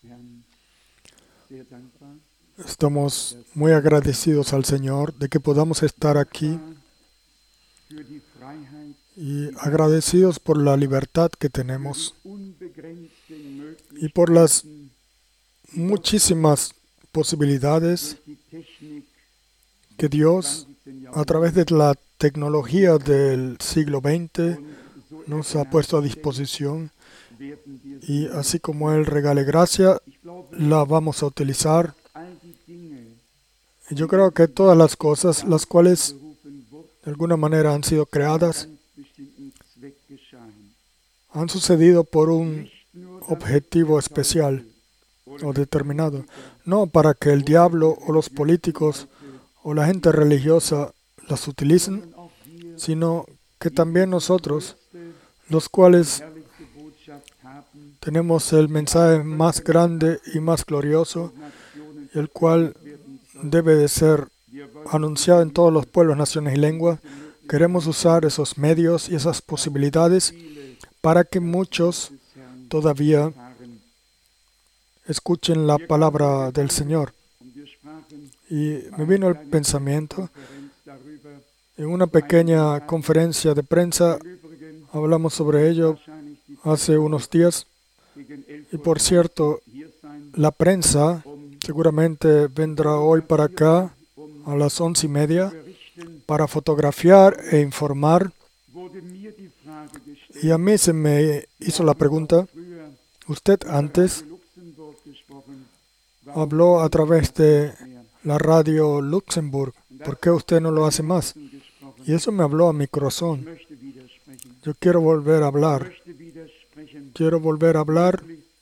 Estamos muy agradecidos al Señor de que podamos estar aquí y agradecidos por la libertad que tenemos y por las muchísimas posibilidades que Dios, a través de la tecnología del siglo XX, nos ha puesto a disposición. Y así como Él regale gracia, la vamos a utilizar. Yo creo que todas las cosas, las cuales de alguna manera han sido creadas, han sucedido por un objetivo especial o determinado. No para que el diablo o los políticos o la gente religiosa las utilicen, sino que también nosotros, los cuales tenemos el mensaje más grande y más glorioso, el cual debe de ser anunciado en todos los pueblos, naciones y lenguas. Queremos usar esos medios y esas posibilidades para que muchos todavía escuchen la palabra del Señor. Y me vino el pensamiento, en una pequeña conferencia de prensa, hablamos sobre ello hace unos días. Y por cierto, la prensa seguramente vendrá hoy para acá a las 11:30 para fotografiar e informar. Y a mí se me hizo la pregunta, usted antes habló a través de la radio Luxemburg, ¿por qué usted no lo hace más? Y eso me habló a mi corazón. Yo quiero volver a hablar. Quiero volver a hablar,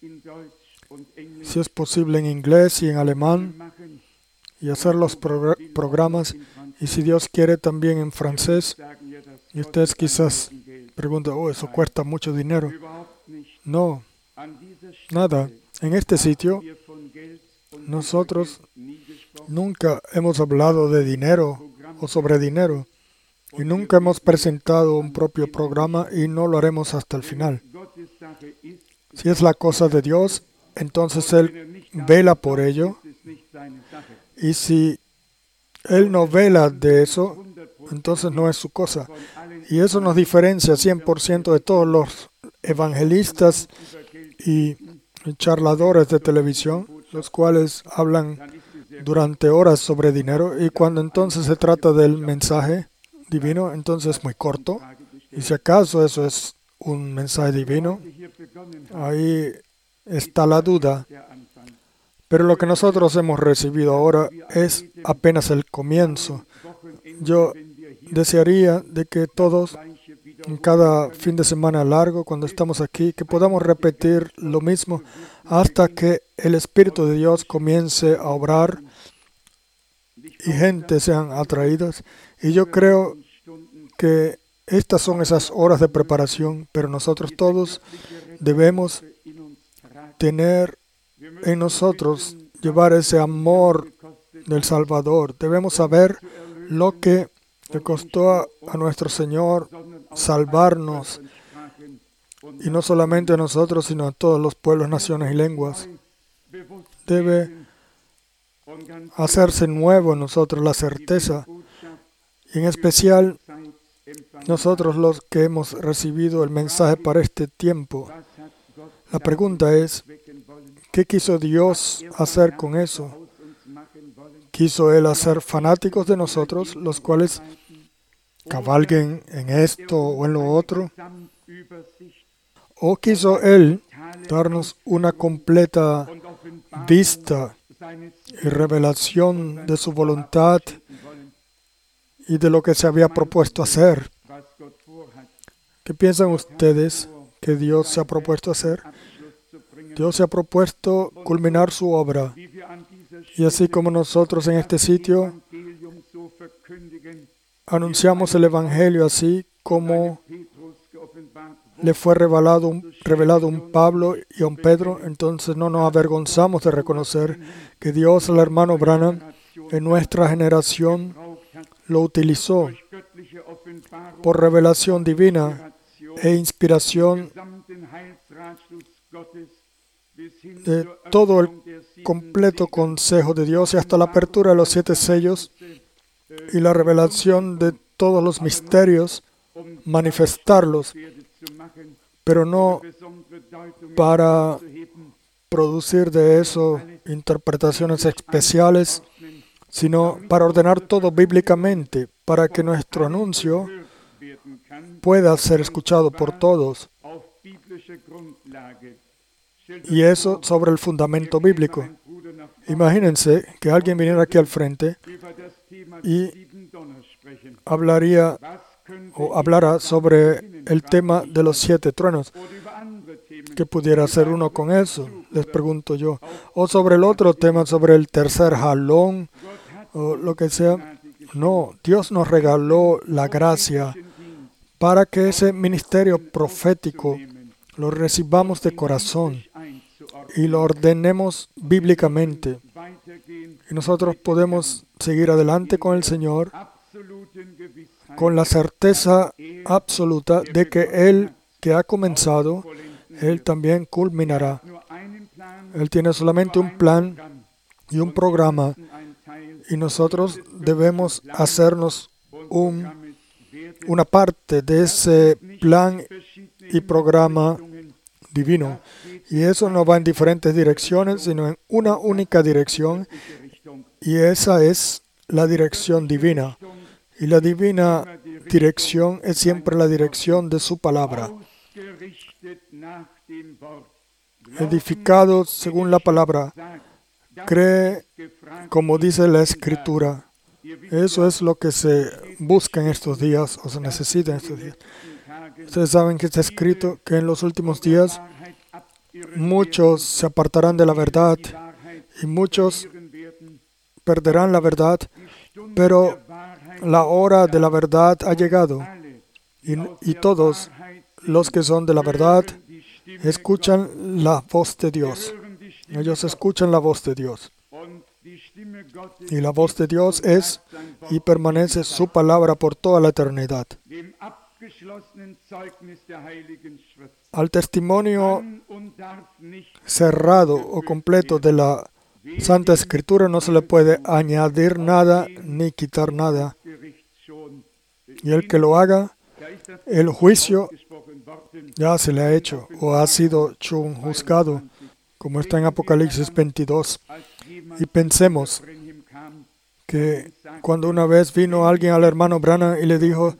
si es posible, en inglés y en alemán, y hacer los programas, y si Dios quiere, también en francés. Y ustedes quizás preguntan, eso cuesta mucho dinero. No, nada. En este sitio, nosotros nunca hemos hablado de dinero o sobre dinero, y nunca hemos presentado un propio programa, y no lo haremos hasta el final. Si es la cosa de Dios, entonces Él vela por ello. Y si Él no vela de eso, entonces no es su cosa. Y eso nos diferencia 100% de todos los evangelistas y charladores de televisión, los cuales hablan durante horas sobre dinero. Y cuando entonces se trata del mensaje divino, entonces es muy corto. Y si acaso eso es un mensaje divino, ahí está la duda. Pero lo que nosotros hemos recibido ahora es apenas el comienzo. Yo desearía de que todos, en cada fin de semana largo, cuando estamos aquí, que podamos repetir lo mismo hasta que el Espíritu de Dios comience a obrar y gente sean atraídas. Y yo creo que estas son esas horas de preparación, pero nosotros todos debemos tener en nosotros, llevar ese amor del Salvador. Debemos saber lo que le costó a nuestro Señor salvarnos, y no solamente a nosotros, sino a todos los pueblos, naciones y lenguas. Debe hacerse nuevo en nosotros la certeza, y en especial nosotros los que hemos recibido el mensaje para este tiempo. La pregunta es, ¿qué quiso Dios hacer con eso? ¿Quiso Él hacer fanáticos de nosotros, los cuales cabalguen en esto o en lo otro? ¿O quiso Él darnos una completa vista y revelación de su voluntad y de lo que se había propuesto hacer? ¿Qué piensan ustedes que Dios se ha propuesto hacer? Dios se ha propuesto culminar su obra. Y así como nosotros en este sitio anunciamos el Evangelio, así como le fue revelado a un Pablo y a un Pedro, entonces no nos avergonzamos de reconocer que Dios al hermano Branham en nuestra generación lo utilizó por revelación divina e inspiración de todo el completo consejo de Dios y hasta la apertura de los 7 sellos y la revelación de todos los misterios, manifestarlos, pero no para producir de eso interpretaciones especiales, sino para ordenar todo bíblicamente, para que nuestro anuncio pueda ser escuchado por todos. Y eso sobre el fundamento bíblico. Imagínense que alguien viniera aquí al frente y hablara sobre el tema de los 7 truenos. ¿Qué pudiera hacer uno con eso? Les pregunto yo. O sobre el otro tema, sobre el tercer jalón, o lo que sea. No, Dios nos regaló la gracia para que ese ministerio profético lo recibamos de corazón y lo ordenemos bíblicamente. Y nosotros podemos seguir adelante con el Señor con la certeza absoluta de que Él que ha comenzado, Él también culminará. Él tiene solamente un plan y un programa, y nosotros debemos hacernos una parte de ese plan y programa divino. Y eso no va en diferentes direcciones, sino en una única dirección, y esa es la dirección divina. Y la divina dirección es siempre la dirección de su palabra. Edificado según la palabra, cree como dice la Escritura. Eso es lo que se busca en estos días, o se necesita en estos días. Ustedes saben que está escrito que en los últimos días muchos se apartarán de la verdad y muchos perderán la verdad, pero la hora de la verdad ha llegado y todos los que son de la verdad escuchan la voz de Dios. Ellos escuchan la voz de Dios. Y la voz de Dios es y permanece su palabra por toda la eternidad. Al testimonio cerrado o completo de la Santa Escritura no se le puede añadir nada ni quitar nada. Y el que lo haga, el juicio ya se le ha hecho o ha sido juzgado, como está en Apocalipsis 22. Y pensemos que cuando una vez vino alguien al hermano Branham y le dijo,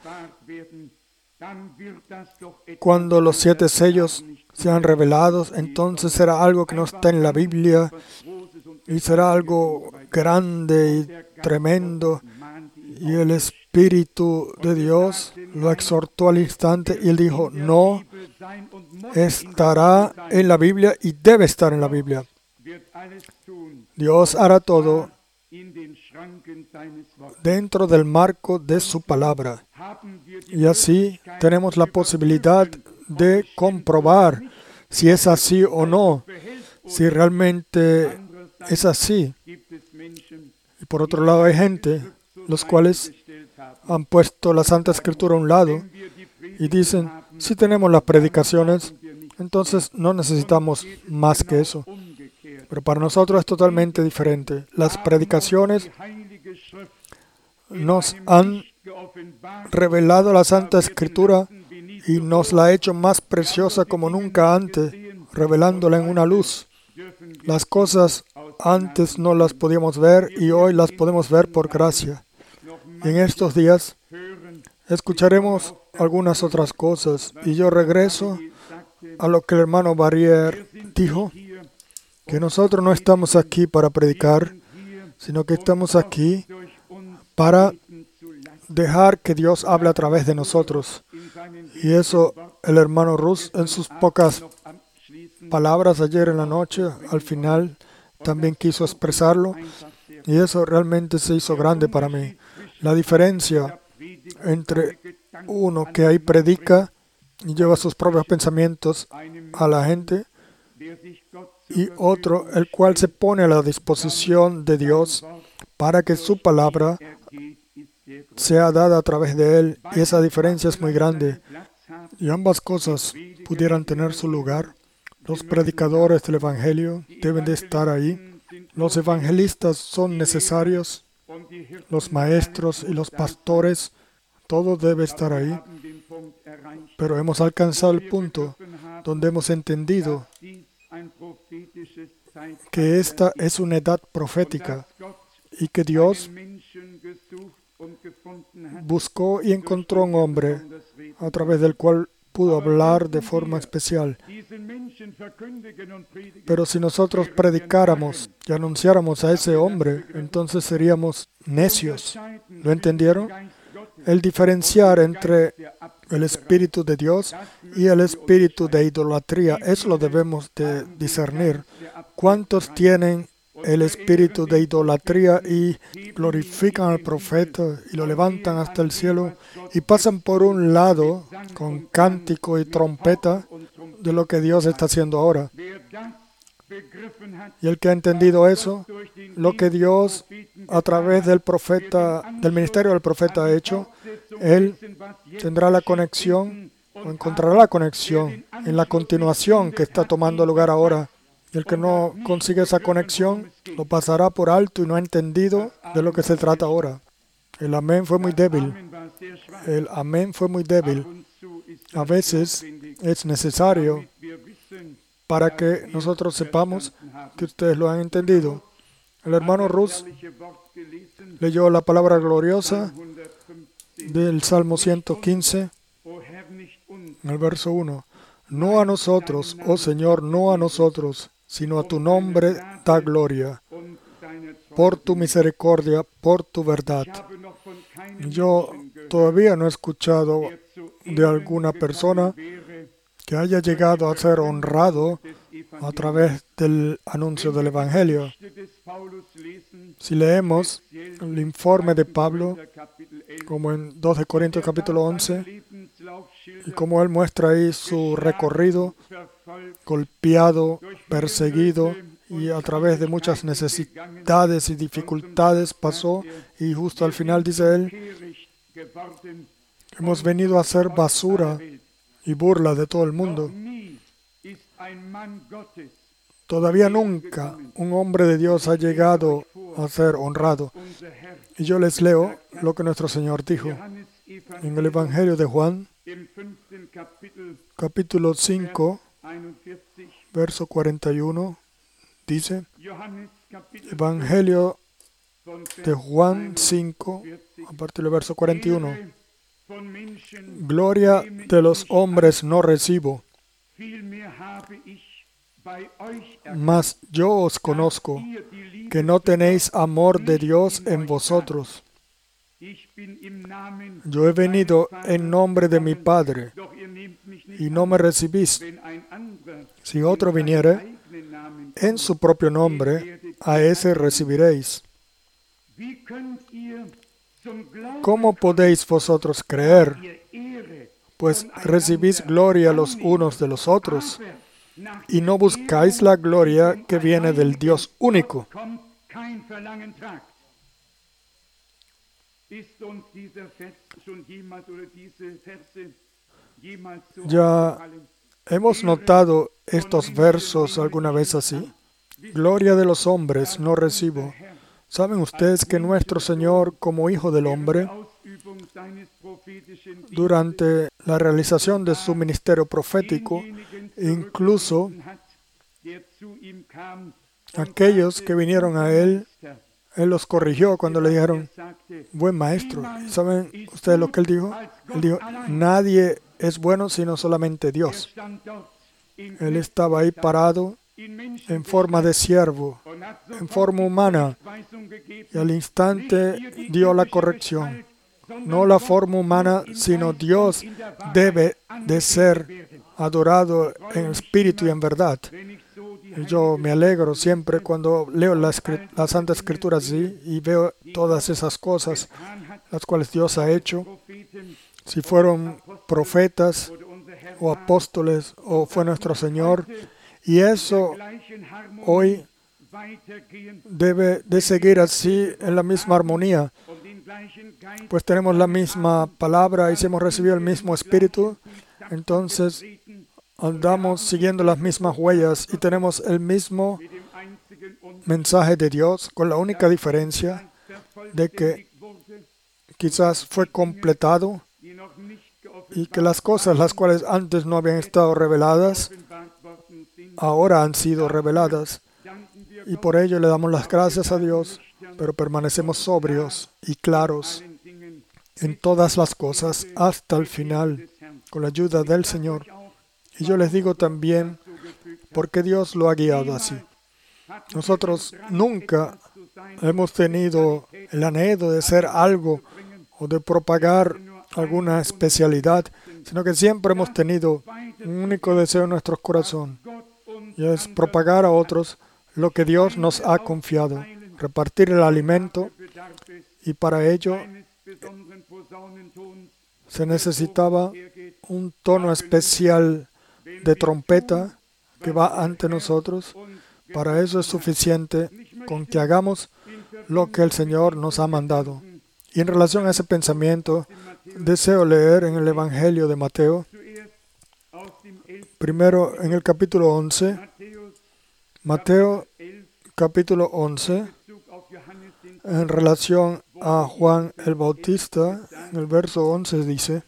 cuando los 7 sellos sean revelados, entonces será algo que no está en la Biblia y será algo grande y tremendo. Y el Espíritu de Dios lo exhortó al instante y él dijo, no, estará en la Biblia y debe estar en la Biblia. Dios hará todo dentro del marco de su palabra. Y así tenemos la posibilidad de comprobar si es así o no, si realmente es así. Y por otro lado hay gente, los cuales han puesto la Santa Escritura a un lado y dicen, si tenemos las predicaciones, entonces no necesitamos más que eso. Pero para nosotros es totalmente diferente. Las predicaciones nos han revelado la Santa Escritura y nos la ha hecho más preciosa como nunca antes, revelándola en una luz. Las cosas antes no las podíamos ver y hoy las podemos ver por gracia. Y en estos días escucharemos algunas otras cosas. Y yo regreso a lo que el hermano Barrier dijo, que nosotros no estamos aquí para predicar, sino que estamos aquí para dejar que Dios hable a través de nosotros. Y eso el hermano Rus en sus pocas palabras ayer en la noche, al final también quiso expresarlo. Y eso realmente se hizo grande para mí. La diferencia entre uno que ahí predica y lleva sus propios pensamientos a la gente y otro el cual se pone a la disposición de Dios para que su palabra sea dada a través de él. Y esa diferencia es muy grande. Y ambas cosas pudieran tener su lugar. Los predicadores del Evangelio deben de estar ahí. Los evangelistas son necesarios. Los maestros y los pastores, todo debe estar ahí. Pero hemos alcanzado el punto donde hemos entendido que esta es una edad profética y que Dios buscó y encontró un hombre a través del cual pudo hablar de forma especial. Pero si nosotros predicáramos y anunciáramos a ese hombre, entonces seríamos necios. ¿Lo entendieron? El diferenciar entre el Espíritu de Dios y el espíritu de idolatría, eso lo debemos de discernir. ¿Cuántos tienen el espíritu de idolatría y glorifican al profeta y lo levantan hasta el cielo y pasan por un lado con cántico y trompeta de lo que Dios está haciendo ahora? Y el que ha entendido eso, lo que Dios a través del profeta, del ministerio del profeta ha hecho, él tendrá la conexión o encontrará la conexión en la continuación que está tomando lugar ahora. Y el que no consigue esa conexión lo pasará por alto y no ha entendido de lo que se trata ahora. El amén fue muy débil. El amén fue muy débil. A veces es necesario para que nosotros sepamos que ustedes lo han entendido. El hermano Rus leyó la palabra gloriosa del Salmo 115, en el verso 1. No a nosotros, oh Señor, no a nosotros, sino a tu nombre da gloria, por tu misericordia, por tu verdad. Yo todavía no he escuchado de alguna persona que haya llegado a ser honrado a través del anuncio del Evangelio. Si leemos el informe de Pablo, como en 2 de Corintios capítulo 11, y como él muestra ahí su recorrido, golpeado, perseguido, y a través de muchas necesidades y dificultades pasó, y justo al final dice él, hemos venido a ser basura y burla de todo el mundo. Todavía nunca un hombre de Dios ha llegado a ser honrado. Y yo les leo lo que nuestro Señor dijo en el Evangelio de Juan, capítulo 5, verso 41, dice, Evangelio de Juan 5, a partir del verso 41, gloria de los hombres no recibo, mas yo os conozco, que no tenéis amor de Dios en vosotros. Yo he venido en nombre de mi Padre, y no me recibís. Si otro viniere en su propio nombre, a ese recibiréis. ¿Cómo podéis vosotros creer? Pues recibís gloria los unos de los otros, y no buscáis la gloria que viene del Dios único. ¿Ya hemos notado estos versos alguna vez así? Gloria de los hombres no recibo. ¿Saben ustedes que nuestro Señor, como Hijo del Hombre, durante la realización de su ministerio profético, incluso aquellos que vinieron a Él los corrigió cuando le dijeron, buen maestro? ¿Saben ustedes lo que Él dijo? Él dijo, nadie es bueno sino solamente Dios. Él estaba ahí parado en forma de siervo, en forma humana, y al instante dio la corrección. No la forma humana, sino Dios debe de ser adorado en espíritu y en verdad. Y yo me alegro siempre cuando leo la Santa Escritura así y veo todas esas cosas, las cuales Dios ha hecho. Si fueron profetas o apóstoles o fue nuestro Señor. Y eso hoy debe de seguir así en la misma armonía. Pues tenemos la misma palabra y si hemos recibido el mismo Espíritu, entonces andamos siguiendo las mismas huellas y tenemos el mismo mensaje de Dios, con la única diferencia de que quizás fue completado y que las cosas las cuales antes no habían estado reveladas, ahora han sido reveladas. Y por ello le damos las gracias a Dios, pero permanecemos sobrios y claros en todas las cosas hasta el final, con la ayuda del Señor. Y yo les digo también por qué Dios lo ha guiado así. Nosotros nunca hemos tenido el anhelo de ser algo o de propagar alguna especialidad, sino que siempre hemos tenido un único deseo en nuestro corazón, y es propagar a otros lo que Dios nos ha confiado, repartir el alimento, y para ello se necesitaba un tono especial de trompeta que va ante nosotros. Para eso es suficiente con que hagamos lo que el Señor nos ha mandado. Y en relación a ese pensamiento, deseo leer en el Evangelio de Mateo, primero en el capítulo 11, Mateo capítulo 11, en relación a Juan el Bautista, en el verso 11 dice,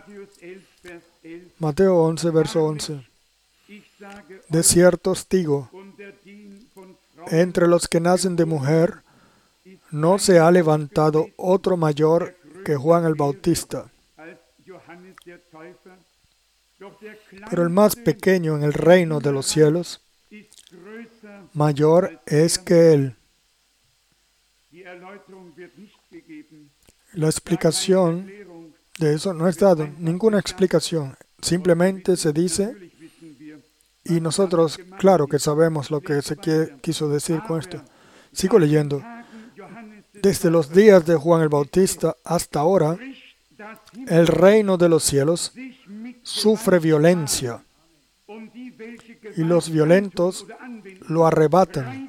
Mateo 11, verso 11, de cierto os digo, entre los que nacen de mujer, no se ha levantado otro mayor que Juan el Bautista. Pero el más pequeño en el reino de los cielos, mayor es que él. La explicación de eso no es dada, ninguna explicación. Simplemente se dice, y nosotros, claro que sabemos lo que se quiso decir con esto. Sigo leyendo. Desde los días de Juan el Bautista hasta ahora, el reino de los cielos sufre violencia y los violentos lo arrebatan.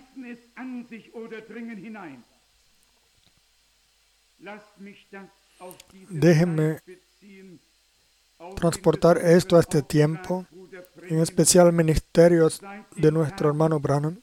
Déjenme transportar esto a este tiempo, en especial ministerios de nuestro hermano Branham.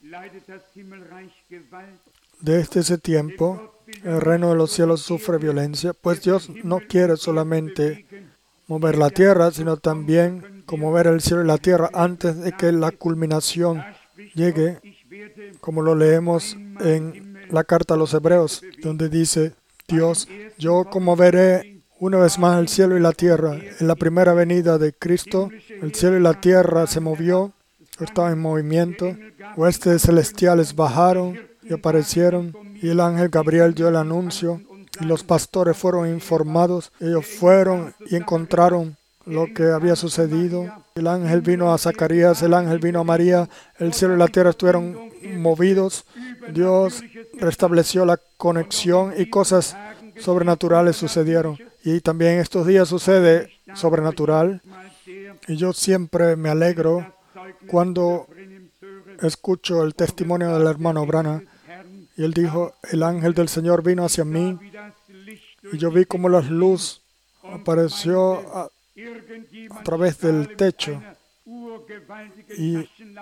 Desde ese tiempo, el reino de los cielos sufre violencia, pues Dios no quiere solamente mover la tierra, sino también conmover el cielo y la tierra antes de que la culminación llegue, como lo leemos en la carta a los Hebreos, donde dice Dios, yo conmoveré una vez más el cielo y la tierra. En la primera venida de Cristo, el cielo y la tierra se movió, estaba en movimiento, huestes celestiales bajaron y aparecieron, y el ángel Gabriel dio el anuncio, y los pastores fueron informados. Ellos fueron y encontraron lo que había sucedido. El ángel vino a Zacarías, el ángel vino a María, el cielo y la tierra estuvieron movidos. Dios restableció la conexión y cosas sobrenaturales sucedieron. Y también estos días sucede sobrenatural. Y yo siempre me alegro cuando escucho el testimonio del hermano Branham. Y él dijo, el ángel del Señor vino hacia mí y yo vi como la luz apareció a través del techo. Y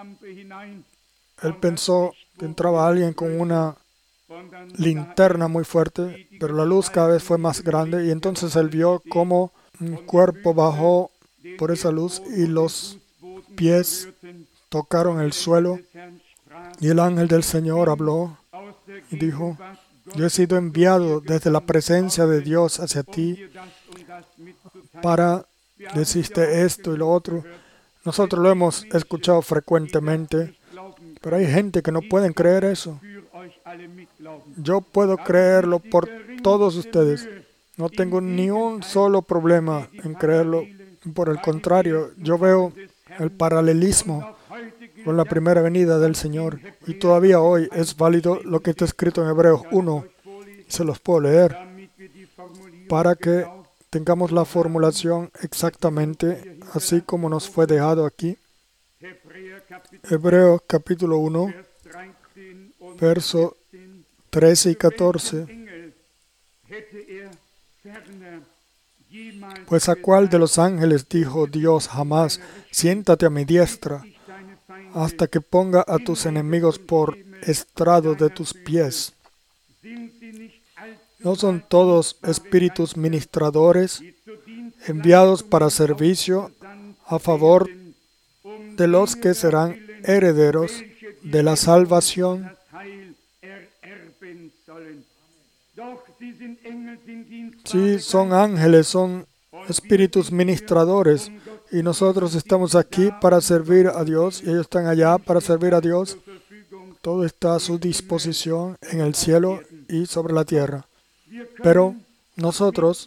él pensó que entraba alguien con una linterna muy fuerte, pero la luz cada vez fue más grande y entonces él vio cómo un cuerpo bajó por esa luz y los pies tocaron el suelo y el ángel del Señor habló y dijo, yo he sido enviado desde la presencia de Dios hacia ti para decirte esto y lo otro. Nosotros lo hemos escuchado frecuentemente, pero hay gente que no pueden creer eso. Yo puedo creerlo por todos ustedes. No tengo ni un solo problema en creerlo. Por el contrario, yo veo el paralelismo con la primera venida del Señor. Y todavía hoy es válido lo que está escrito en Hebreos 1. Se los puedo leer para que tengamos la formulación exactamente así como nos fue dejado aquí. Hebreos capítulo 1, verso 13 y 14. Pues a cuál de los ángeles dijo Dios jamás, siéntate a mi diestra, hasta que ponga a tus enemigos por estrado de tus pies. ¿No son todos espíritus ministradores enviados para servicio a favor de los que serán herederos de la salvación? Sí, son ángeles, son espíritus ministradores, y nosotros estamos aquí para servir a Dios, y ellos están allá para servir a Dios. Todo está a su disposición en el cielo y sobre la tierra. Pero nosotros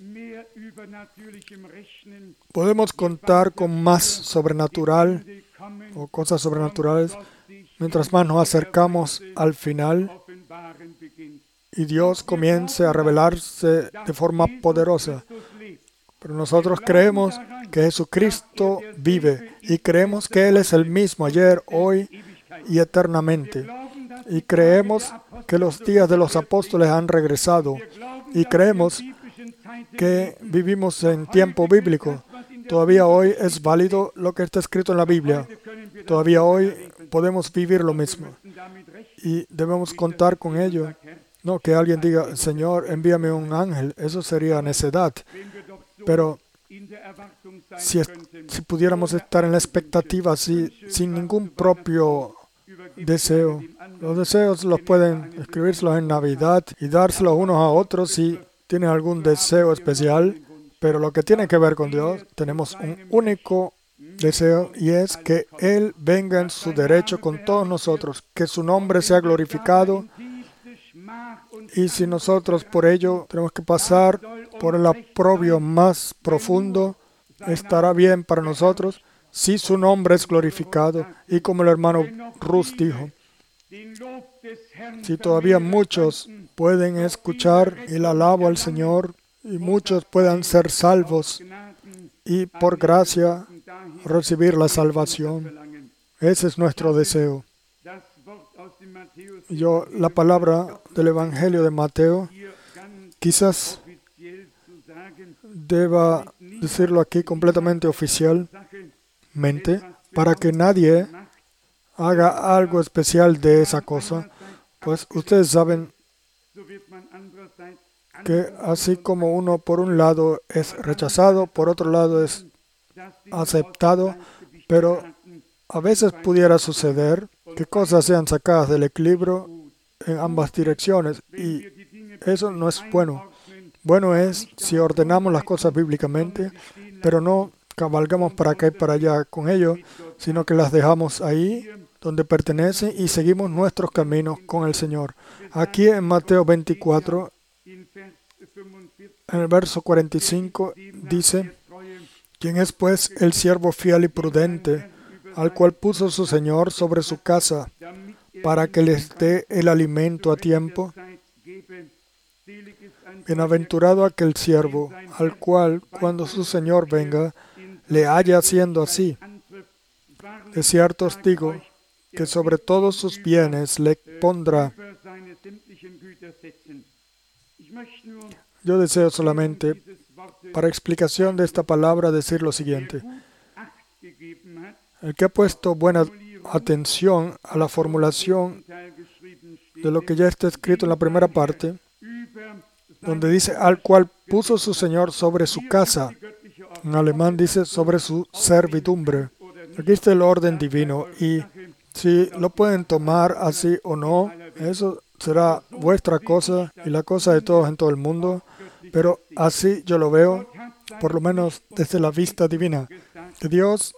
podemos contar con más sobrenatural o cosas sobrenaturales mientras más nos acercamos al final y Dios comience a revelarse de forma poderosa. Pero nosotros creemos que Jesucristo vive y creemos que Él es el mismo ayer, hoy y eternamente. Y creemos que los días de los apóstoles han regresado. Y creemos que vivimos en tiempo bíblico. Todavía hoy es válido lo que está escrito en la Biblia. Todavía hoy podemos vivir lo mismo. Y debemos contar con ello. No que alguien diga, Señor, envíame un ángel. Eso sería necedad. Pero si pudiéramos estar en la expectativa sin ningún propio deseo, los deseos los pueden escribírselos en Navidad y dárselos unos a otros si tienen algún deseo especial, pero lo que tiene que ver con Dios, tenemos un único deseo y es que Él venga en su derecho con todos nosotros, que su nombre sea glorificado. Y si nosotros por ello tenemos que pasar por el aprobio más profundo, estará bien para nosotros si su nombre es glorificado. Y como el hermano Rus dijo, si todavía muchos pueden escuchar el alabo al Señor y muchos puedan ser salvos y por gracia recibir la salvación, ese es nuestro deseo. La palabra del Evangelio de Mateo, quizás deba decirlo aquí completamente oficialmente, para que nadie haga algo especial de esa cosa, pues ustedes saben que así como uno por un lado es rechazado, por otro lado es aceptado, pero a veces pudiera suceder que cosas sean sacadas del equilibrio en ambas direcciones y eso no es bueno. Bueno es si ordenamos las cosas bíblicamente, pero no cabalgamos para acá y para allá con ello, sino que las dejamos ahí donde pertenecen y seguimos nuestros caminos con el Señor. Aquí en Mateo 24, en el verso 45, dice, ¿quién es pues el siervo fiel y prudente, al cual puso su Señor sobre su casa, para que les dé el alimento a tiempo? Bienaventurado aquel siervo, al cual, cuando su Señor venga, le haya haciendo así. De cierto os digo, que sobre todos sus bienes le pondrá. Yo deseo solamente, para explicación de esta palabra, decir lo siguiente. El que ha puesto buena atención a la formulación de lo que ya está escrito en la primera parte, donde dice, al cual puso su Señor sobre su casa. En alemán dice, sobre su servidumbre. Aquí está el orden divino y si lo pueden tomar así o no, eso será vuestra cosa y la cosa de todos en todo el mundo, pero así yo lo veo, por lo menos desde la vista divina. Que Dios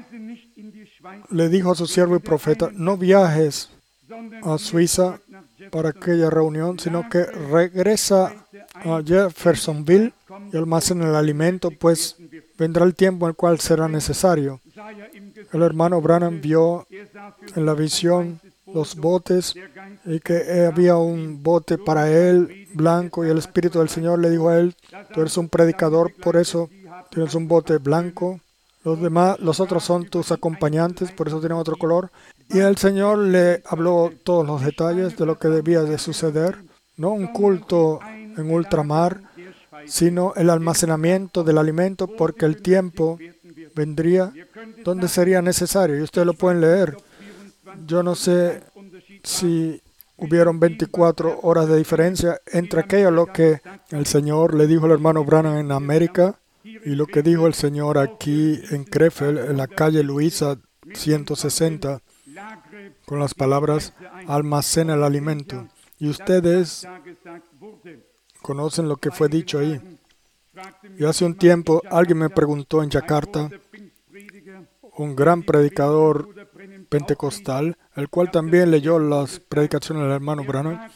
le dijo a su siervo y profeta, no viajes a Suiza para aquella reunión, sino que regresa a Jeffersonville y almacena el alimento, pues vendrá el tiempo en el cual será necesario. El hermano Branham vio en la visión los botes y que había un bote para él blanco y el Espíritu del Señor le dijo a él, tú eres un predicador, por eso tienes un bote blanco. Los otros son tus acompañantes, por eso tienen otro color. Y el Señor le habló todos los detalles de lo que debía de suceder. No un culto en ultramar, sino el almacenamiento del alimento, porque el tiempo vendría donde sería necesario. Y ustedes lo pueden leer. Yo no sé si hubieron 24 horas de diferencia entre aquello lo que el Señor le dijo al hermano Branham en América y lo que dijo el Señor aquí en Krefeld, en la calle Luisa 160, con las palabras, almacena el alimento. Y ustedes conocen lo que fue dicho ahí. Y hace un tiempo alguien me preguntó en Yakarta, un gran predicador pentecostal, el cual también leyó las predicaciones del hermano Branham,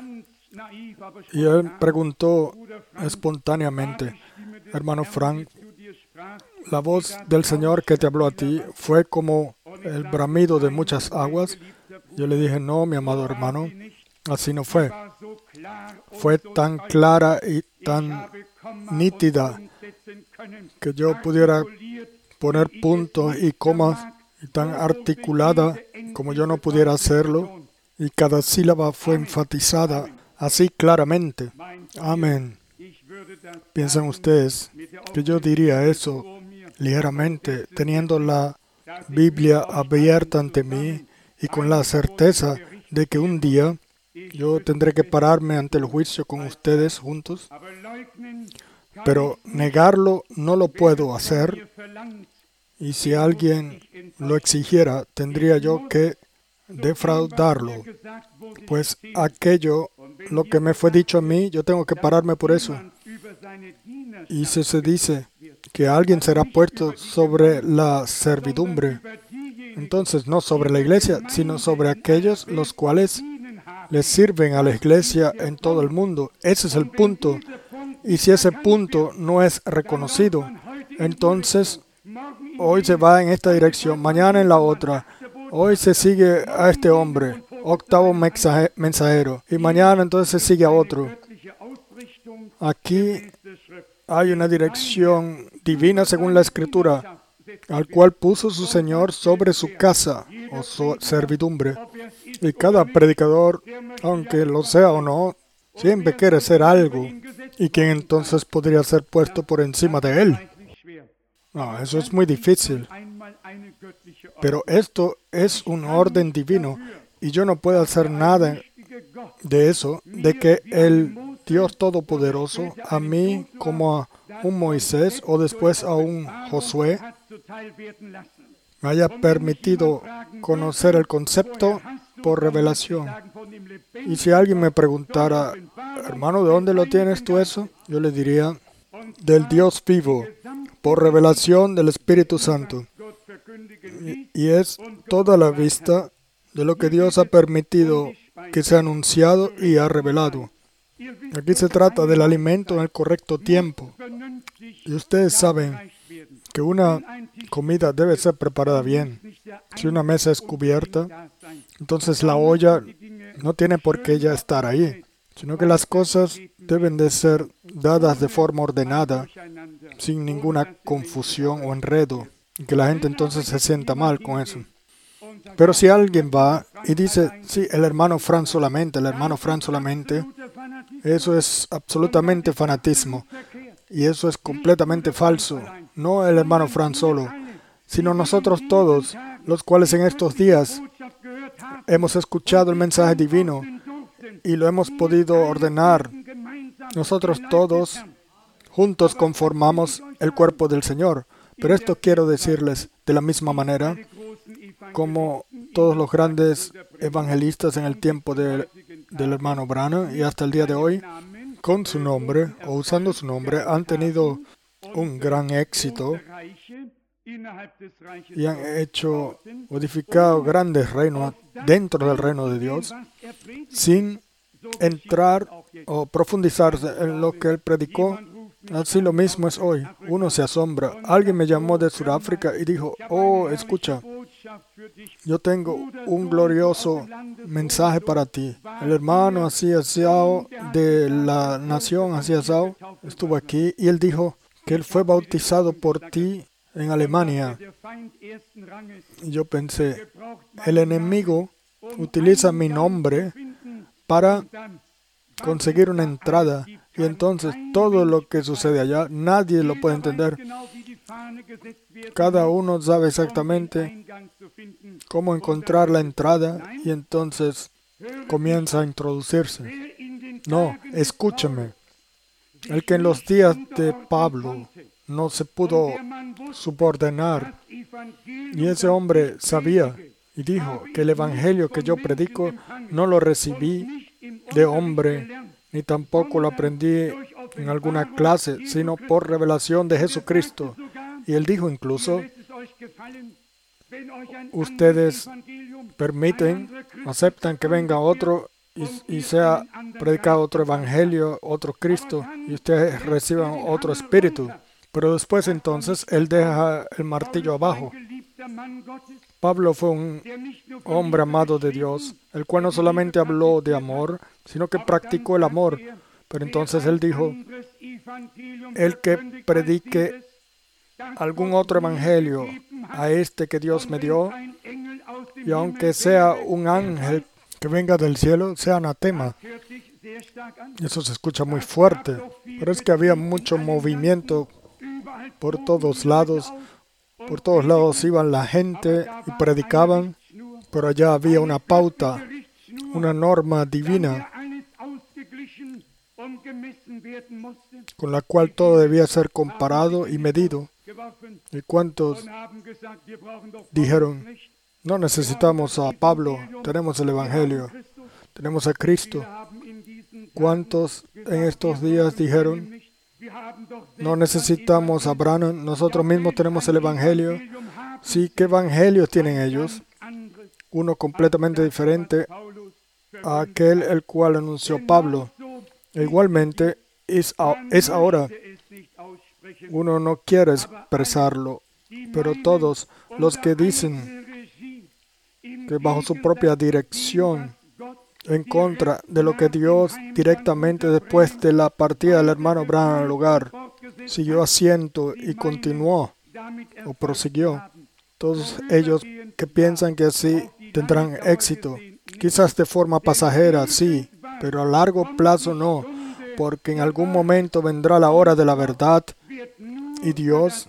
y él preguntó espontáneamente, hermano Frank, la voz del Señor que te habló a ti fue como el bramido de muchas aguas. Yo le dije, no, mi amado hermano, así no fue. Fue tan clara y tan nítida que yo pudiera poner puntos y comas, y tan articulada como yo no pudiera hacerlo, y cada sílaba fue enfatizada así claramente. Amén. Piensan ustedes que yo diría eso ligeramente, teniendo la Biblia abierta ante mí y con la certeza de que un día yo tendré que pararme ante el juicio con ustedes juntos, pero negarlo no lo puedo hacer, y si alguien lo exigiera, tendría yo que defraudarlo, pues aquello, lo que me fue dicho a mí, yo tengo que pararme por eso. Y si se dice que alguien será puesto sobre la servidumbre, entonces no sobre la iglesia, sino sobre aquellos los cuales les sirven a la iglesia en todo el mundo. Ese es el punto. Y si ese punto no es reconocido, entonces hoy se va en esta dirección, mañana en la otra. Hoy se sigue a este hombre, octavo mensajero, y mañana entonces se sigue a otro. Aquí hay una dirección divina según la Escritura, al cual puso su Señor sobre su casa o su servidumbre. Y cada predicador, aunque lo sea o no, siempre quiere ser algo. ¿Y quién entonces podría ser puesto por encima de él? No, eso es muy difícil. Pero esto es un orden divino y yo no puedo hacer nada de eso, de que el Dios Todopoderoso, a mí como a un Moisés o después a un Josué, me haya permitido conocer el concepto por revelación. Y si alguien me preguntara, hermano, ¿de dónde lo tienes tú eso? Yo le diría, del Dios vivo, por revelación del Espíritu Santo. Y es toda la vista de lo que Dios ha permitido que sea anunciado y ha revelado. Aquí se trata del alimento en el correcto tiempo. Y ustedes saben que una comida debe ser preparada bien. Si una mesa es cubierta, entonces la olla no tiene por qué ya estar ahí, sino que las cosas deben de ser dadas de forma ordenada, sin ninguna confusión o enredo, y que la gente entonces se sienta mal con eso. Pero si alguien va y dice, sí, el hermano Fran solamente, eso es absolutamente fanatismo. Y eso es completamente falso. No el hermano Fran solo, sino nosotros todos, los cuales en estos días hemos escuchado el mensaje divino y lo hemos podido ordenar. Nosotros todos juntos conformamos el cuerpo del Señor. Pero esto quiero decirles de la misma manera como todos los grandes evangelistas en el tiempo del hermano Branham y hasta el día de hoy, con su nombre o usando su nombre, han tenido un gran éxito y han hecho, edificado grandes reinos dentro del reino de Dios sin entrar o profundizarse en lo que él predicó. Así lo mismo es hoy. Uno se asombra. Alguien me llamó de Sudáfrica y dijo, oh, escucha, yo tengo un glorioso mensaje para ti. El hermano así asado de la nación así asado estuvo aquí y él dijo que él fue bautizado por ti en Alemania. Y yo pensé, el enemigo utiliza mi nombre para conseguir una entrada Y entonces todo lo que sucede allá, nadie lo puede entender. Cada uno sabe exactamente cómo encontrar la entrada y entonces comienza a introducirse. No, escúchame. El que en los días de Pablo no se pudo subordinar y ese hombre sabía y dijo que el evangelio que yo predico no lo recibí de hombre ni tampoco lo aprendí en alguna clase, sino por revelación de Jesucristo. Y él dijo incluso, ustedes aceptan que venga otro y sea predicado otro evangelio, otro Cristo, y ustedes reciban otro espíritu. Pero después entonces él deja el martillo abajo. Pablo fue un hombre amado de Dios, el cual no solamente habló de amor, sino que practicó el amor. Pero entonces él dijo, el que predique algún otro evangelio a este que Dios me dio, y aunque sea un ángel que venga del cielo, sea anatema. Eso se escucha muy fuerte, pero es que había mucho movimiento por todos lados. Por todos lados iban la gente y predicaban, pero allá había una pauta, una norma divina con la cual todo debía ser comparado y medido. ¿Y cuántos dijeron, no necesitamos a Pablo, tenemos el Evangelio, tenemos a Cristo? ¿Cuántos en estos días dijeron, no necesitamos a Branham, nosotros mismos tenemos el Evangelio? Sí, ¿qué Evangelio tienen ellos? Uno completamente diferente a aquel el cual anunció Pablo. E igualmente es ahora. Uno no quiere expresarlo, pero todos los que dicen que bajo su propia dirección, en contra de lo que Dios directamente después de la partida del hermano Branham al lugar, siguió haciendo y continuó o prosiguió. Todos ellos que piensan que así tendrán éxito, quizás de forma pasajera, sí, pero a largo plazo no, porque en algún momento vendrá la hora de la verdad y Dios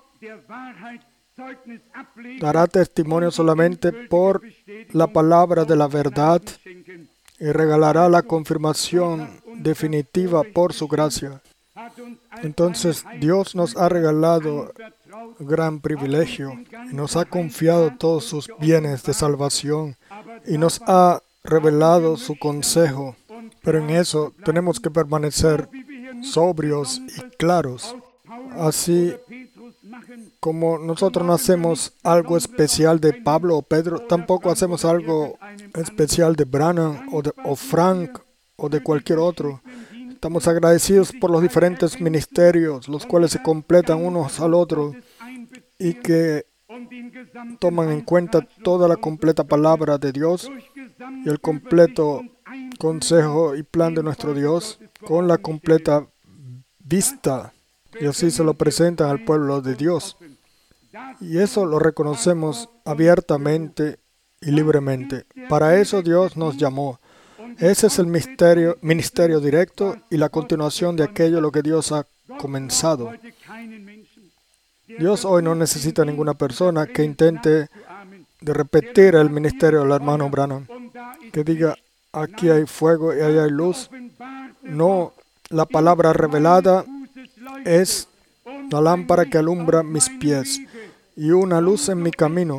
dará testimonio solamente por la palabra de la verdad y regalará la confirmación definitiva por su gracia. Entonces Dios nos ha regalado gran privilegio y nos ha confiado todos sus bienes de salvación y nos ha revelado su consejo. Pero en eso tenemos que permanecer sobrios y claros. Así como nosotros no hacemos algo especial de Pablo o Pedro, tampoco hacemos algo especial de Branham o Frank o de cualquier otro. Estamos agradecidos por los diferentes ministerios, los cuales se completan unos al otro y que toman en cuenta toda la completa palabra de Dios y el completo consejo y plan de nuestro Dios con la completa vista, y así se lo presentan al pueblo de Dios. Y eso lo reconocemos abiertamente y libremente. Para eso Dios nos llamó. Ese es el ministerio directo y la continuación de aquello lo que Dios ha comenzado. Dios hoy no necesita ninguna persona que intente de repetir el ministerio del hermano Branham, que diga, aquí hay fuego y allá hay luz. No, la palabra revelada es la lámpara que alumbra mis pies y una luz en mi camino.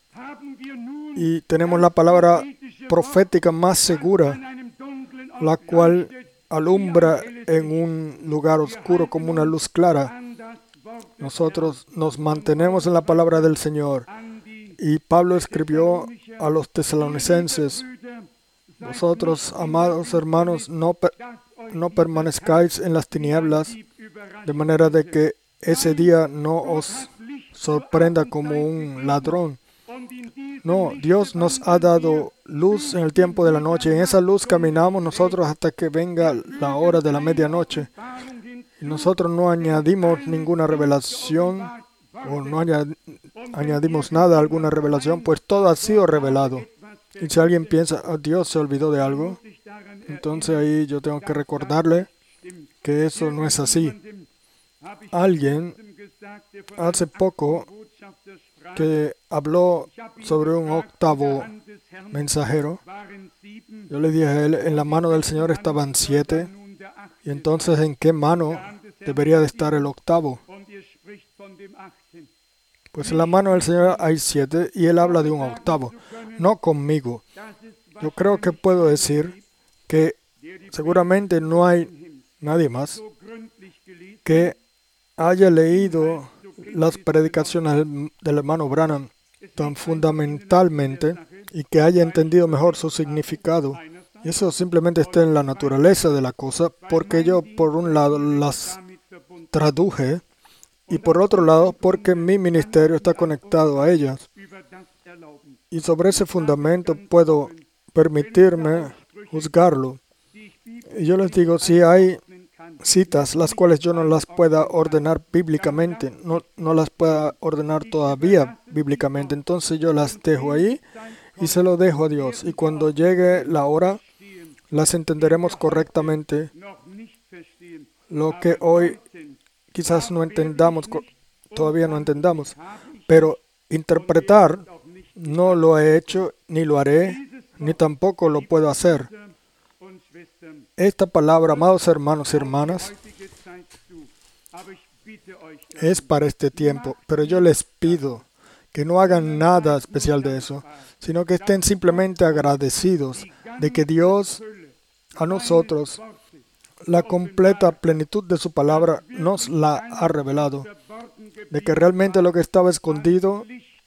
Y tenemos la palabra profética más segura, la cual alumbra en un lugar oscuro como una luz clara. Nosotros nos mantenemos en la palabra del Señor. Y Pablo escribió a los tesalonicenses, vosotros, amados hermanos, no permanezcáis en las tinieblas, de manera de que ese día no os sorprenda como un ladrón. No, Dios nos ha dado luz en el tiempo de la noche. En esa luz caminamos nosotros hasta que venga la hora de la medianoche. Y nosotros no añadimos ninguna revelación o no añadimos nada a alguna revelación, pues todo ha sido revelado. Y si alguien piensa, Dios se olvidó de algo, entonces ahí yo tengo que recordarle que eso no es así. Alguien hace poco que habló sobre un octavo mensajero. Yo le dije a él, en la mano del Señor estaban 7, y entonces ¿en qué mano debería de estar el octavo? Pues en la mano del Señor hay 7 y Él habla de un octavo, no conmigo. Yo creo que puedo decir que seguramente no hay nadie más que haya leído las predicaciones del hermano Branham tan fundamentalmente y que haya entendido mejor su significado. Y eso simplemente está en la naturaleza de la cosa, porque yo por un lado las traduje y por otro lado porque mi ministerio está conectado a ellas. Y sobre ese fundamento puedo permitirme juzgarlo. Y yo les digo, si hay citas las cuales yo no las pueda ordenar bíblicamente, no las pueda ordenar todavía bíblicamente, entonces yo las dejo ahí y se lo dejo a Dios. Y cuando llegue la hora, las entenderemos correctamente. Lo que hoy quizás no entendamos, todavía no entendamos, pero interpretar no lo he hecho, ni lo haré, ni tampoco lo puedo hacer. Esta palabra, amados hermanos y hermanas, es para este tiempo, pero yo les pido que no hagan nada especial de eso, sino que estén simplemente agradecidos de que Dios a nosotros la completa plenitud de su palabra nos la ha revelado, de que realmente lo que estaba escondido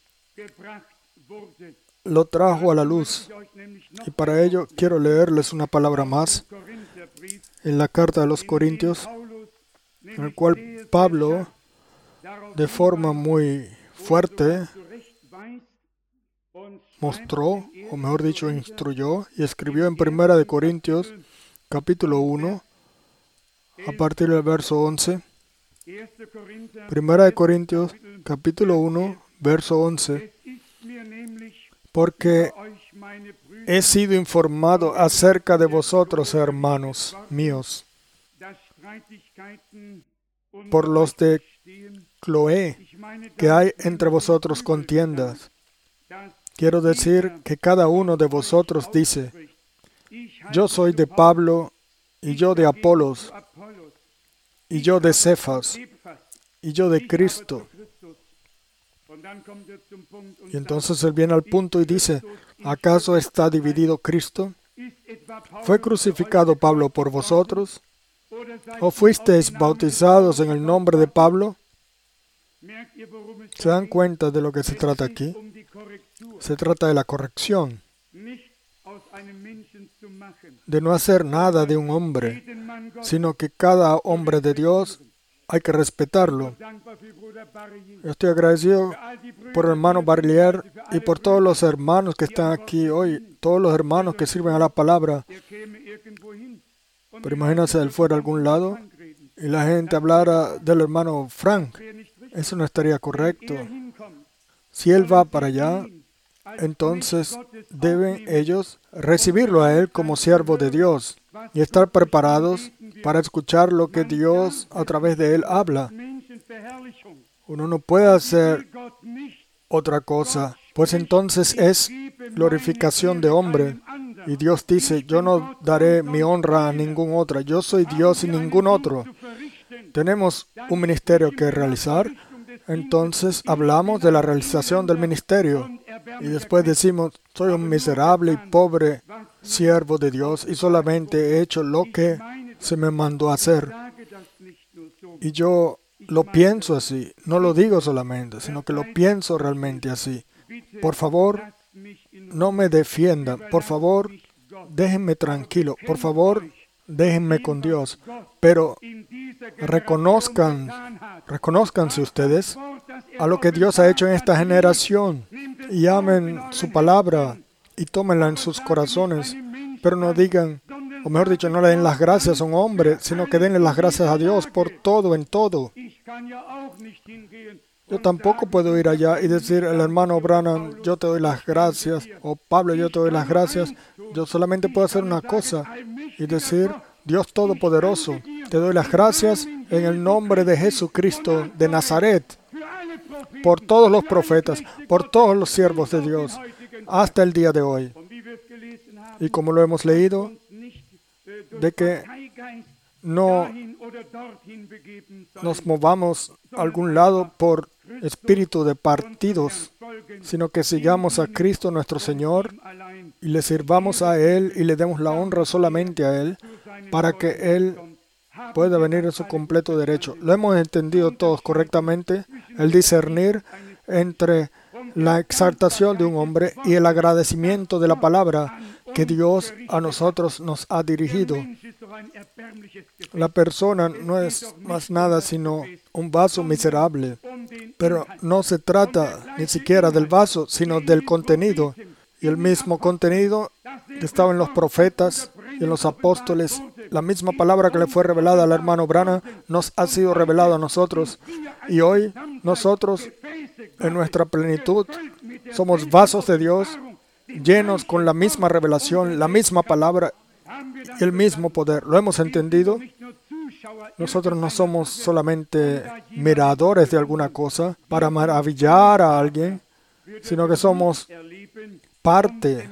lo trajo a la luz. Y para ello quiero leerles una palabra más en la carta de los Corintios, en el cual Pablo, de forma muy fuerte, mostró, o mejor dicho, instruyó, y escribió en 1 de Corintios, capítulo 1, a partir del verso 11. 1 de Corintios, capítulo 1, verso 11. Porque he sido informado acerca de vosotros, hermanos míos, por los de Cloé, que hay entre vosotros contiendas. Quiero decir que cada uno de vosotros dice, yo soy de Pablo, y yo de Apolos, y yo de Cefas, y yo de Cristo. Y entonces él viene al punto y dice, ¿acaso está dividido Cristo? ¿Fue crucificado Pablo por vosotros? ¿O fuisteis bautizados en el nombre de Pablo? ¿Se dan cuenta de lo que se trata aquí? Se trata de la corrección, de no hacer nada de un hombre, sino que cada hombre de Dios hay que respetarlo. Yo estoy agradecido por el hermano Barlier y por todos los hermanos que están aquí hoy, todos los hermanos que sirven a la palabra. Pero imagínense, él fuera a algún lado y la gente hablara del hermano Frank. Eso no estaría correcto. Si él va para allá, entonces deben ellos recibirlo a él como siervo de Dios y estar preparados para escuchar lo que Dios a través de él habla. Uno no puede hacer otra cosa, pues entonces es glorificación de hombre. Y Dios dice, yo no daré mi honra a ningún otro. Yo soy Dios y ningún otro. Tenemos un ministerio que realizar, entonces hablamos de la realización del ministerio. Y después decimos, soy un miserable y pobre siervo de Dios y solamente he hecho lo que se me mandó hacer. Y yo lo pienso así, no lo digo solamente, sino que lo pienso realmente así. Por favor, no me defiendan. Por favor, déjenme tranquilo. Por favor, déjenme con Dios. Pero reconózcanse ustedes a lo que Dios ha hecho en esta generación y amen su palabra y tómenla en sus corazones. Pero no digan, o mejor dicho, no le den las gracias a un hombre, sino que denle las gracias a Dios por todo, en todo. Yo tampoco puedo ir allá y decir, el hermano Branham, yo te doy las gracias, o Pablo, yo te doy las gracias. Yo solamente puedo hacer una cosa y decir, Dios Todopoderoso, Te doy las gracias en el nombre de Jesucristo de Nazaret, por todos los profetas, por todos los siervos de Dios, hasta el día de hoy. Y como lo hemos leído, de que no nos movamos a algún lado por espíritu de partidos, sino que sigamos a Cristo nuestro Señor y le sirvamos a Él y le demos la honra solamente a Él, para que Él pueda venir en su completo derecho. Lo hemos entendido todos correctamente, el discernir entre la exaltación de un hombre y el agradecimiento de la palabra que Dios a nosotros nos ha dirigido. La persona no es más nada sino un vaso miserable, pero no se trata ni siquiera del vaso, sino del contenido. Y el mismo contenido que estaba en los profetas y en los apóstoles, la misma palabra que le fue revelada al hermano Branham, nos ha sido revelada a nosotros. Y hoy nosotros, en nuestra plenitud, somos vasos de Dios, llenos con la misma revelación, la misma palabra y el mismo poder. ¿Lo hemos entendido? Nosotros no somos solamente miradores de alguna cosa para maravillar a alguien, sino que somos parte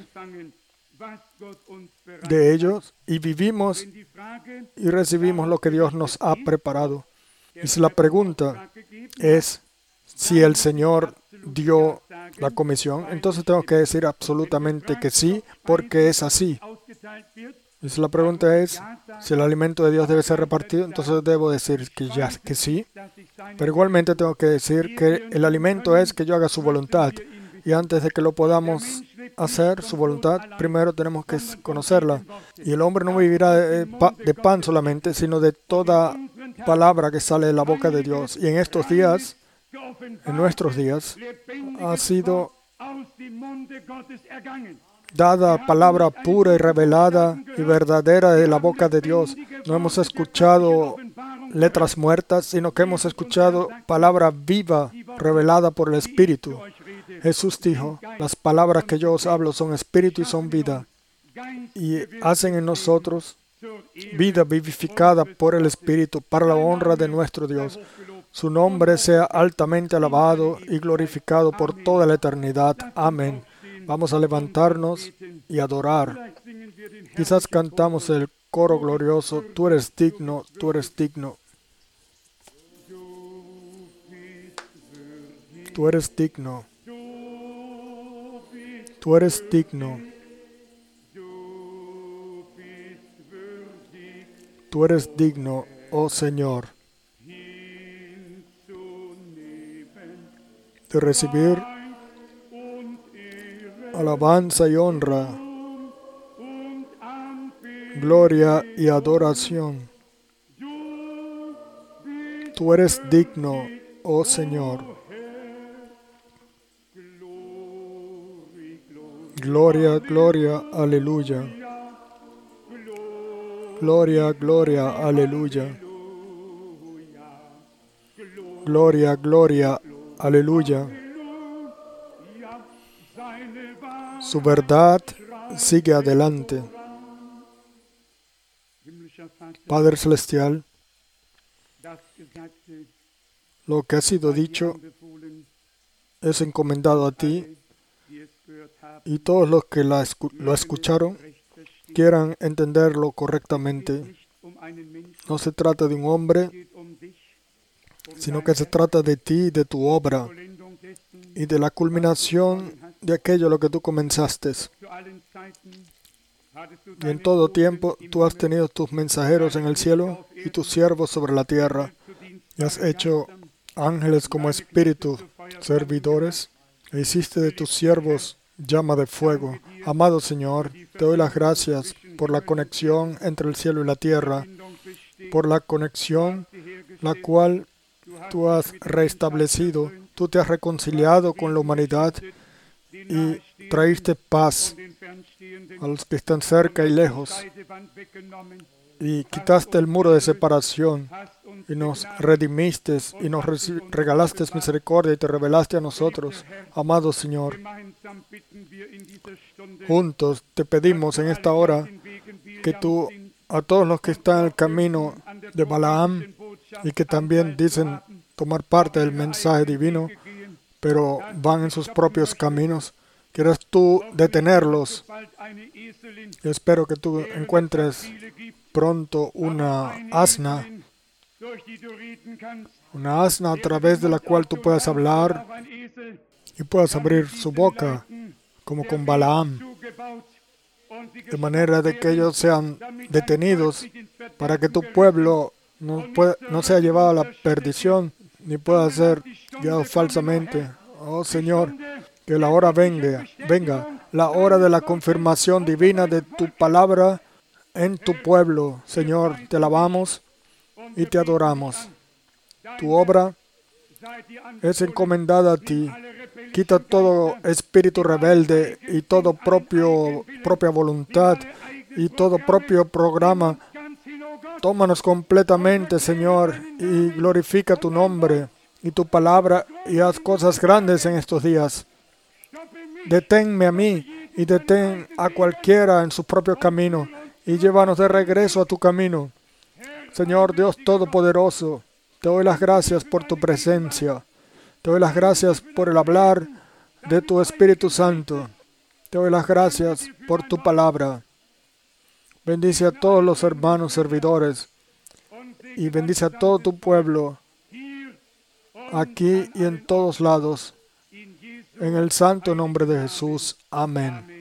de ellos y vivimos y recibimos lo que Dios nos ha preparado. Y si la pregunta es si el Señor dio la comisión, entonces tengo que decir absolutamente que sí, porque es así. Y si la pregunta es si el alimento de Dios debe ser repartido, entonces debo decir que sí. Pero igualmente tengo que decir que el alimento es que yo haga su voluntad. Y antes de que lo podamos hacer, su voluntad, primero tenemos que conocerla. Y el hombre no vivirá de pan solamente, sino de toda palabra que sale de la boca de Dios. Y en estos días, en nuestros días, ha sido dada palabra pura y revelada y verdadera de la boca de Dios. No hemos escuchado letras muertas, sino que hemos escuchado palabra viva revelada por el Espíritu. Jesús dijo, las palabras que yo os hablo son espíritu y son vida, y hacen en nosotros vida vivificada por el Espíritu para la honra de nuestro Dios. Su nombre sea altamente alabado y glorificado por toda la eternidad. Amén. Vamos a levantarnos y adorar. Quizás cantamos el coro glorioso, tú eres digno, tú eres digno. Tú eres digno. Tú eres digno. Tú eres digno, oh Señor, de recibir alabanza y honra, gloria y adoración. Tú eres digno, oh Señor. Gloria, gloria, aleluya. Gloria, gloria, aleluya. Gloria, gloria, aleluya. Su verdad sigue adelante. Padre Celestial, lo que ha sido dicho es encomendado a ti, y todos los que lo escucharon quieran entenderlo correctamente. No se trata de un hombre, sino que se trata de ti y de tu obra y de la culminación de aquello lo que tú comenzaste. Y en todo tiempo tú has tenido tus mensajeros en el cielo y tus siervos sobre la tierra, y has hecho ángeles como espíritus servidores, e hiciste de tus siervos llama de fuego. Amado Señor, te doy las gracias por la conexión entre el cielo y la tierra, por la conexión la cual tú has restablecido. Tú te has reconciliado con la humanidad y traíste paz a los que están cerca y lejos. Y quitaste el muro de separación y nos redimiste y nos regalaste misericordia y te revelaste a nosotros. Amado Señor, juntos te pedimos en esta hora que tú a todos los que están en el camino de Balaam y que también dicen tomar parte del mensaje divino, pero van en sus propios caminos. ¿Quieres tú detenerlos? Yo espero que tú encuentres pronto una asna a través de la cual tú puedas hablar y puedas abrir su boca, como con Balaam, de manera de que ellos sean detenidos para que tu pueblo no sea llevado a la perdición ni pueda ser guiado falsamente. Oh Señor, que la hora venga, la hora de la confirmación divina de tu palabra en tu pueblo. Señor, te alabamos y te adoramos. Tu obra es encomendada a ti. Quita todo espíritu rebelde y todo propia voluntad y todo propio programa. Tómanos completamente, Señor, y glorifica tu nombre y tu palabra y haz cosas grandes en estos días. Deténme a mí y detén a cualquiera en su propio camino y llévanos de regreso a tu camino. Señor Dios Todopoderoso, te doy las gracias por tu presencia. Te doy las gracias por el hablar de tu Espíritu Santo. Te doy las gracias por tu palabra. Bendice a todos los hermanos servidores y bendice a todo tu pueblo, aquí y en todos lados. En el santo nombre de Jesús. Amén.